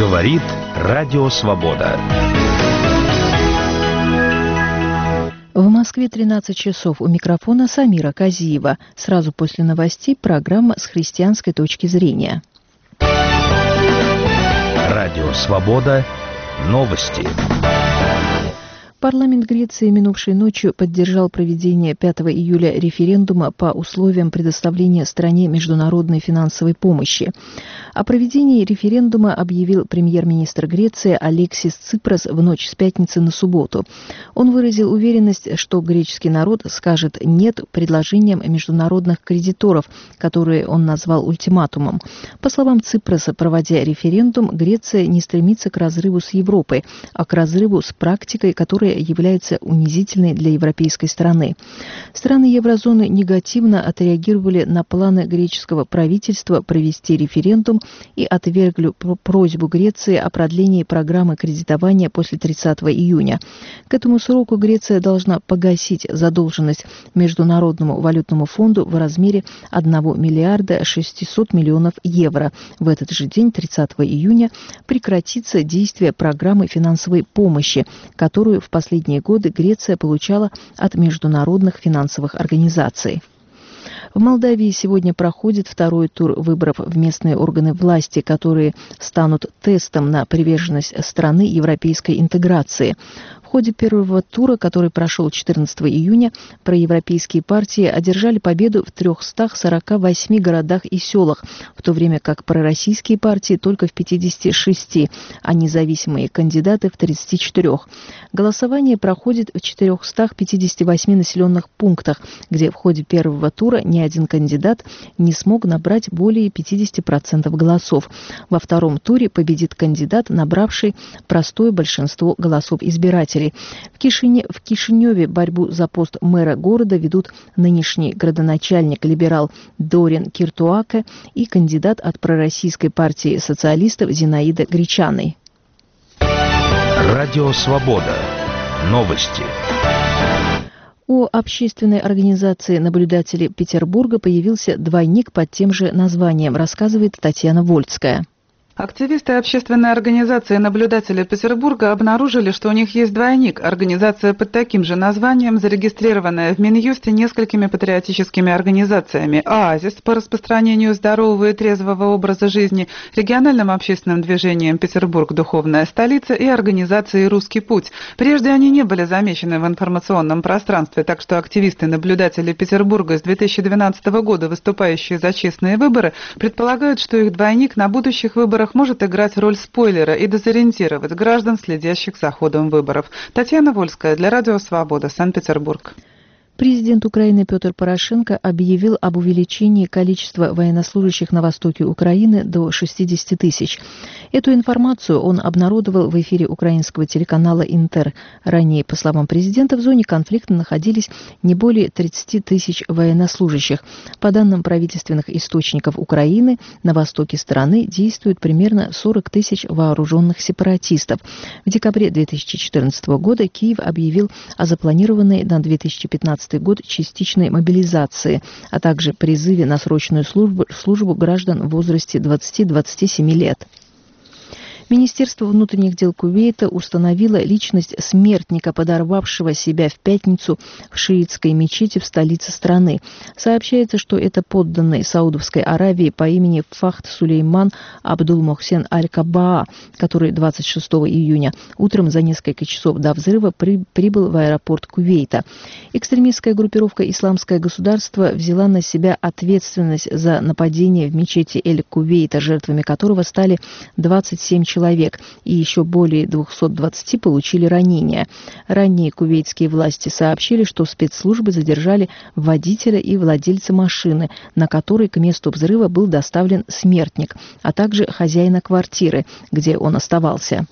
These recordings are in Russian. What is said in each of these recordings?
Говорит Радио Свобода. В Москве 13 часов. У микрофона Самира Казиева. Сразу после новостей программа «С христианской точки зрения». Радио Свобода. Новости. Парламент Греции минувшей ночью поддержал проведение 5 июля референдума по условиям предоставления стране международной финансовой помощи. О проведении референдума объявил премьер-министр Греции Алексис Ципрас в ночь с пятницы на субботу. Он выразил уверенность, что греческий народ скажет «нет» предложениям международных кредиторов, которые он назвал ультиматумом. По словам Ципраса, проводя референдум, Греция не стремится к разрыву с Европой, а к разрыву с практикой, которая является унизительной для европейской страны. Страны еврозоны негативно отреагировали на планы греческого правительства провести референдум и отвергли просьбу Греции о продлении программы кредитования после 30 июня. К этому сроку Греция должна погасить задолженность Международному валютному фонду в размере 1 миллиарда 600 миллионов евро. В этот же день, 30 июня, прекратится действие программы финансовой помощи, которую в последние годы Греция получала от международных финансовых организаций. В Молдавии сегодня проходит второй тур выборов в местные органы власти, которые станут тестом на приверженность страны европейской интеграции. В ходе первого тура, который прошел 14 июня, проевропейские партии одержали победу в 348 городах и селах, в то время как пророссийские партии только в 56, а независимые кандидаты в 34. Голосование проходит в 458 населенных пунктах, где в ходе первого тура ни один кандидат не смог набрать более 50% голосов. Во втором туре победит кандидат, набравший простое большинство голосов избирателей. В Кишиневе борьбу за пост мэра города ведут нынешний градоначальник-либерал Дорин Киртуаке и кандидат от пророссийской партии социалистов Зинаида Гречаной. Радио Свобода. Новости. У общественной организации наблюдателей Петербурга появился двойник под тем же названием, рассказывает Татьяна Вольцкая. Активисты общественной организации наблюдатели Петербурга обнаружили, что у них есть двойник. Организация под таким же названием, зарегистрированная в Минюсте несколькими патриотическими организациями: «Оазис» по распространению здорового и трезвого образа жизни, региональным общественным движением «Петербург. Духовная столица» и организацией «Русский путь». Прежде они не были замечены в информационном пространстве, так что активисты-наблюдатели Петербурга с 2012 года, выступающие за честные выборы, предполагают, что их двойник на будущих выборах может играть роль спойлера и дезориентировать граждан, следящих за ходом выборов. Татьяна Вольская для Радио Свобода, Санкт-Петербург. Президент Украины Петр Порошенко объявил об увеличении количества военнослужащих на востоке Украины до 60 тысяч. Эту информацию он обнародовал в эфире украинского телеканала «Интер». Ранее, по словам президента, в зоне конфликта находились не более 30 тысяч военнослужащих. По данным правительственных источников Украины, на востоке страны действует примерно 40 тысяч вооруженных сепаратистов. В декабре 2014 года Киев объявил о запланированной на 2015 год частичной мобилизации, а также призыве на срочную службу граждан в возрасте 20-27 лет. Министерство внутренних дел Кувейта установило личность смертника, подорвавшего себя в пятницу в шиитской мечети в столице страны. Сообщается, что это подданный Саудовской Аравии по имени Фахд Сулейман Абдул-Мохсен Аль-Кабаа, который 26 июня утром за несколько часов до взрыва прибыл в аэропорт Кувейта. Экстремистская группировка «Исламское государство» взяла на себя ответственность за нападение в мечети Эль-Кувейта, жертвами которого стали 27 человек, и еще более 220 получили ранения. Ранее кувейтские власти сообщили, что спецслужбы задержали водителя и владельца машины, на которой к месту взрыва был доставлен смертник, а также хозяина квартиры, где он оставался.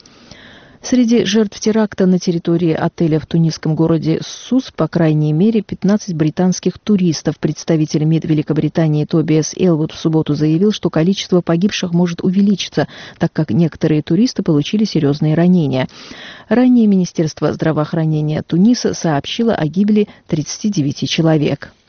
Среди жертв теракта на территории отеля в тунисском городе Сус, по крайней мере, 15 британских туристов. Представитель МИД Великобритании Тобиас Элвуд в субботу заявил, что количество погибших может увеличиться, так как некоторые туристы получили серьезные ранения. Ранее Министерство здравоохранения Туниса сообщило о гибели 39 человек.